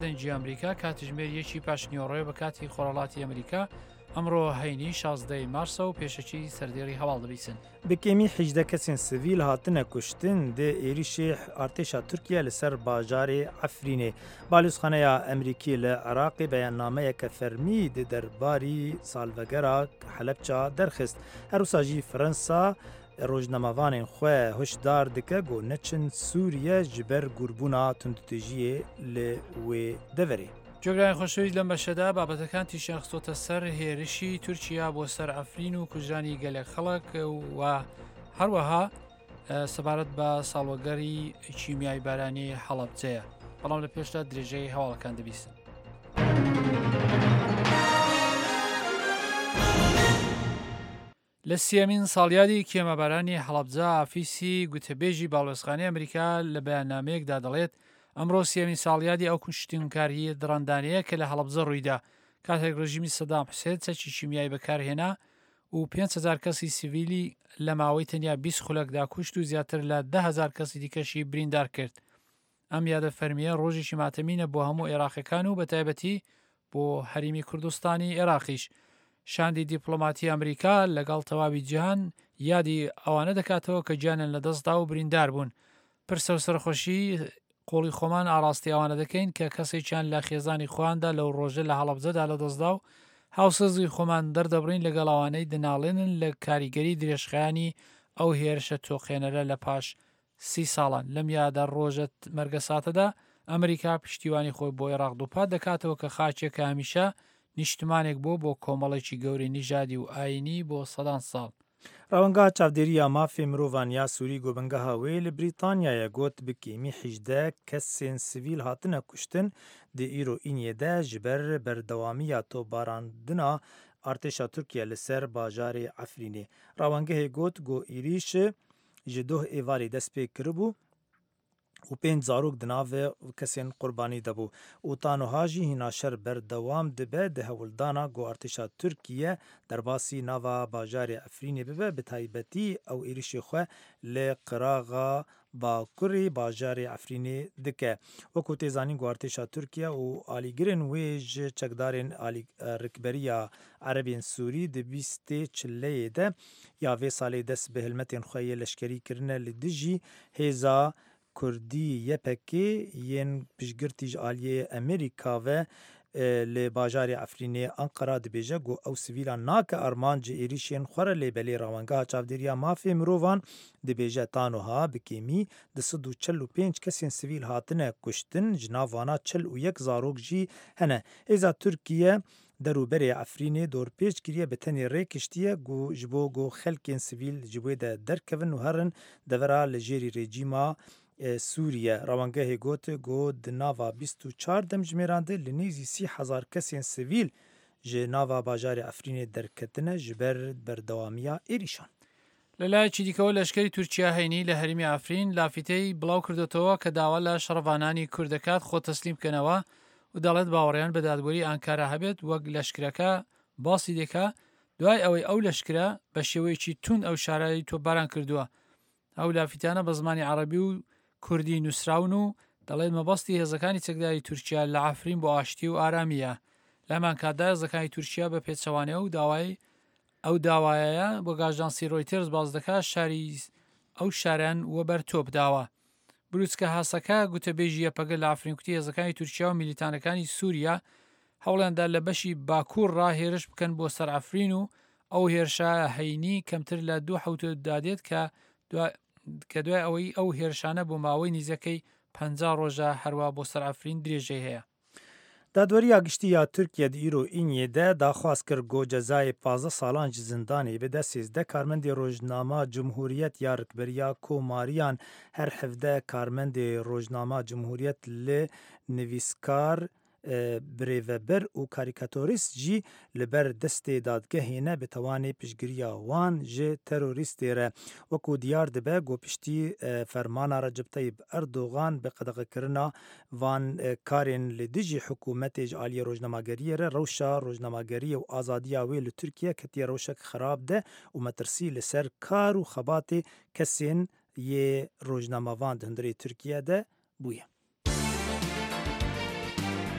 دەنگی ئەمریکا کاتژمێر 1 پاشنیۆڕۆی بە کاتی خۆڕەڵاتی ئەمریکا ئەمڕۆ هەینی 16 مارسە و پێشەکی سەردێڕی هەواڵ دەبیسن. بکێمی 18 کەسین سڤیل هاتنە کوشتن دێ عێریشی ئارتێشا تورکیا لەسەر باژارێ عەفرینێ. بالوزخانەیە ئەمریکی لە عێراقی بەیاننامەیەکە فەرمی دە دەرباری سالڤەگەرا حەلەبجا دەرخست. هەروساژی فەرەنسا ڕۆژنەمەوانên xwe hişdar dike got neçin Sûriye ji ber gûrbûna tundutêjiyê li wê deverê. جۆگرانی خۆشەویست لەم بەشەدا بابەتەکان تیشیان خستۆتە سەر هێرشی تورکیا بۆ سەر ئەفرین و کوژانی گەلێک خەڵک و هەروەها سەبارەت بە ساڵوەگەری کیمیای بارانی هەڵەبجەیە. بەڵام لە پێشدا درێژەی هەواڵەکان دەبیستن. لە سیەمین ساڵیادی کێمەبارانی هەڵەبجە ئافیسی گوتەبێژی باڵۆزخانەی ئەمریکا لە بەیاننامەیەکدا دەڵێت ئەمڕۆ سیەمین ساڵیادی ئەو کوشتنکاری دڕندانەیە کە لە هەڵەبجە ڕوویدا کاتێک ڕژیمی سەدام حوسێن چەکی کیمیایی بەکارهێنا و 5,000 کەسی سیڤیلی لە ماوەی تەنیا 20 خولەکدا کوشت و زیاتر لە 10,000 کەسی دیکەشی بریندار کرد. ئەم یادە فەرمیە ڕۆژێکی ماتەمینە بۆ هەموو عێراقیەکان و بەتایبەتی بۆ هەریمی کوردستانی عێراقیش. شاندی دیپلۆماتی ئەمریکا لەگەڵ تەواوی جیهان یادی ئەوانە دەکاتەوە کە گیانیان لەدەستدا و بریندار بوون. پرسە و سەرخۆشی قۆڵی خۆمان ئاراستی ئەوانە دەکەین کە کەسێکیان لە خێزانی خۆیاندا لەو ڕۆژە لە هەڵەبجەدا لەدەستدا و هاوسەزی خۆمان دەردەبڕین لەگەڵاوانەی دەناڵێنن لە کاریگەری درێژخایانی ئەو هێرشە تۆقێنەرە لە پاش 30 ساڵان. لەم یادە ڕۆژە مەرگە ساتەدا ئەمریکا پشتیوانی خۆی بۆ عێراق دووپات دەکاتەوە کە خاچێکە هەمیشە نیشتمانێک بۆ کۆمەڵێکی گەوری نیژادی و ئاینی بۆ سەدان ساڵ. ڕەوەنگا چاودێریە مافێ مرۆڤان یا سووری گۆبنگە هاوێ لە بریتانیایە گوت بکێمی 18 کەسێن سڤیل هاتنە کوشتن دە ئیرۆ ئینیەدە ji ber berdewamiya topbarandina artêşa Tirkiye li ser bajarê Efrînê. Rawengehê got êrîş ji doh êvarê dest pê kiribû û 5 zarok di navê kesên qurbanî debû û tanoha jî hînaşer berdewam dibe di hewildana got artêşa Tirkiye derbasî nava bajarê Efrînê bibe bi taybetî ew êrişê xwe li qiraxa bakurê bajarê Efrînê dike. Wekû tê zanîn got artêşa Tirkiye û alîgirên wê ji çekdarên rikberiya Erebên Sûrî di bîstê çilleyê de ya vê salê dest bi hilmetên xwe yê leşkerî kirine li dijî hêza Kurdî yepekê yên piştgirtî ji aliyê Amerîka ve li bajarê Efrînê Ankara dibêje got ew sivîlan nake arman ji êrişên xwe re lêbelê. Rawengha çavdêriya mafê mirovan dibêje tanoha bikêmî 245 kesên sivîl hatine kuştin ji nav wana 41 zarok jî hene. Hêza Tirkiye derûberê Efrînê dorpêç kiriye bi tenê rê kiştiye ji bo got xelkên sivîl ji wê de derkevin û herin devera li jêrî rejîma Sûriye. Rawengehê got di nava 24 demjimêran de li nêzî 30,000 kesên sivîl ji nava bajarê Efrînê derketine ji ber berdewamiya êrîşan. لە لایەکی دیکەوە لەشکری تورکیا هەینی لە هەرمی ئافرین لافیتەی بڵاو کردێتەوە کە داوا لە شەڕەوانانی کوردەکات خۆ تەسلیم بکەنەوە و دەڵێت باوەڕیان بە دادوەری ئانکارا هەبێت وەک لەشکرەکە باسی دێکا دوای ئەوەی ئەو لەشکرە بە شێوەیەکی تون ئەو شارایی تۆپباران کردووە. ئەو لافیتانە بە زمانی عەرەبی و کوردی نووسراون و دەڵێت مەبەستی هێزەکانی چەکداری تورکیا لە ئافرین بۆ ئاشتی و ئارامیە. لەمان کاتدا هێزەکانی تورکیا بە پێچەوانەیە و ئەو داوایە بۆ گاژانسی ڕۆیتێرز باز دەکات شاری ئەو شاریان وە بەر تۆپ داوە. بروچکە هاسەکە گوتەبێژی یەپەگە لە ئافرینکوتی هێزەکانی تورکیا و میلیتانەکانی سووریا هەوڵیاندا لە بەشی باکوور ڕاهێرش بکەن بۆ سەر ئەفرین و ئەو هێرشە هەینی کەمتر لە 2 حوتە دادێت کە دوای ئەوەی ئەو هێرشانە بۆ ماوەی نزیەکەی 50 ڕۆژە هەروە بۆ سەر ئەفرین درێژەی هەیە. دادوەریya giştî Tirkiye di îro Îniyê daxwaz kir got cezayê 15 salan ji zindanê bide 13 karmendê rojnama Cumhuriyet ya rikberiya komariyan her hevde karmendê rojnama Cumhuriyet li nivîskar birêveber û karîkatorîst jî li ber destê dadgehê ne bi tewanê piştgiriya wan ji terorîstê re. Wekû diyar dibe got piştî fermana Recep Tayyip Erdogan bi qedexekirina van karên li dijî hikûmetê ji aliyê rojnamageriyê re rewşa rojnamageriyê û azadiya wê li Tirkiye ketiye rewşek xirab de û metirsî li ser kar û xebatê kesên yê rojnamavan di hundirê Tirkiye de bûye.